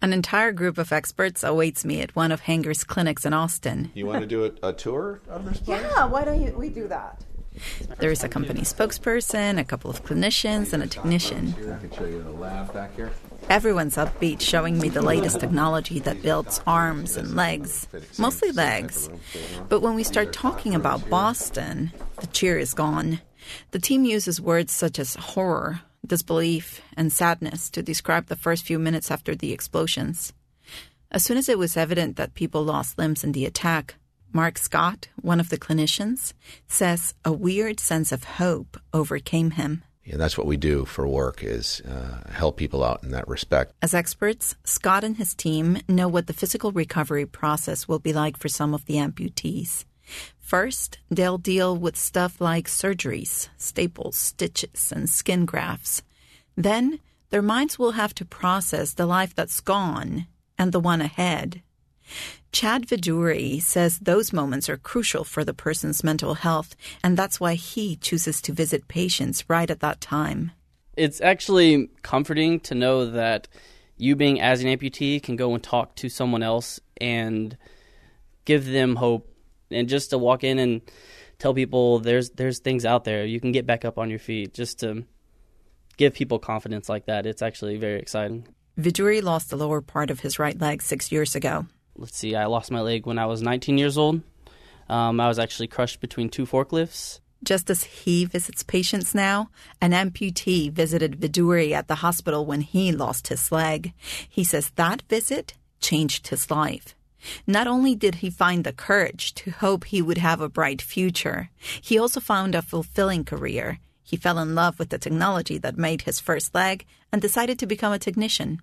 An entire group of experts awaits me at one of Hanger's clinics in Austin. You want to do a tour of this place? Yeah, why don't we do that? There is a company spokesperson, a couple of clinicians, and a technician. I can show you the lab back here. Everyone's upbeat, showing me the latest technology that builds arms and legs, mostly legs. But when we start talking about Boston, the cheer is gone. The team uses words such as horror, disbelief, and sadness to describe the first few minutes after the explosions. As soon as it was evident that people lost limbs in the attack, Mark Scott, one of the clinicians, says a weird sense of hope overcame him. Yeah, that's what we do for work, is help people out in that respect. As experts, Scott and his team know what the physical recovery process will be like for some of the amputees. First, they'll deal with stuff like surgeries, staples, stitches, and skin grafts. Then, their minds will have to process the life that's gone and the one ahead. Chad Viduri says those moments are crucial for the person's mental health, and that's why he chooses to visit patients right at that time. It's actually comforting to know that you, being as an amputee, can go and talk to someone else and give them hope, and just to walk in and tell people there's things out there. You can get back up on your feet. Just to give people confidence like that, it's actually very exciting. Viduri lost the lower part of his right leg 6 years ago. Let's see, I lost my leg when I was 19 years old. I was actually crushed between two forklifts. Just as he visits patients now, an amputee visited Viduri at the hospital when he lost his leg. He says that visit changed his life. Not only did he find the courage to hope he would have a bright future, he also found a fulfilling career. He fell in love with the technology that made his first leg and decided to become a technician.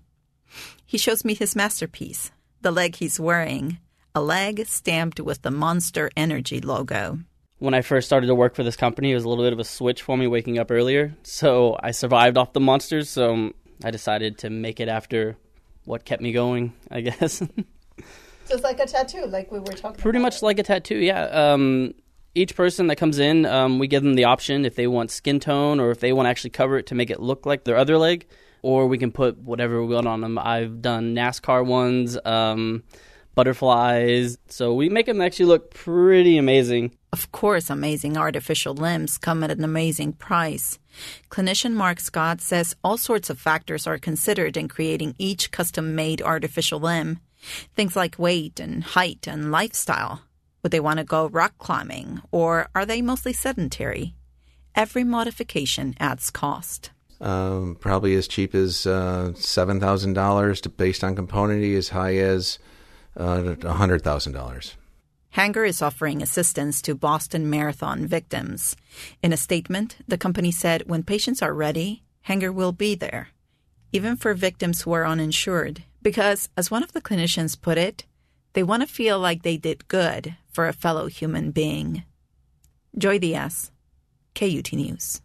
He shows me his masterpiece, the leg he's wearing, a leg stamped with the Monster Energy logo. When I first started to work for this company, it was a little bit of a switch for me waking up earlier. So I survived off the monsters, so I decided to make it after what kept me going, I guess. So it's like a tattoo, like we were talking about. Pretty much like a tattoo, yeah. Each person that comes in, we give them the option if they want skin tone or if they want to actually cover it to make it look like their other leg, or we can put whatever we want on them. I've done NASCAR ones, butterflies, so we make them actually look pretty amazing. Of course, amazing artificial limbs come at an amazing price. Clinician Mark Scott says all sorts of factors are considered in creating each custom-made artificial limb. Things like weight and height and lifestyle. Would they want to go rock climbing, or are they mostly sedentary? Every modification adds cost. Probably as cheap as $7,000 based on componentry, as high as $100,000. Hanger is offering assistance to Boston Marathon victims. In a statement, the company said when patients are ready, Hanger will be there, even for victims who are uninsured, because, as one of the clinicians put it, they want to feel like they did good for a fellow human being. Joy Diaz, KUT News.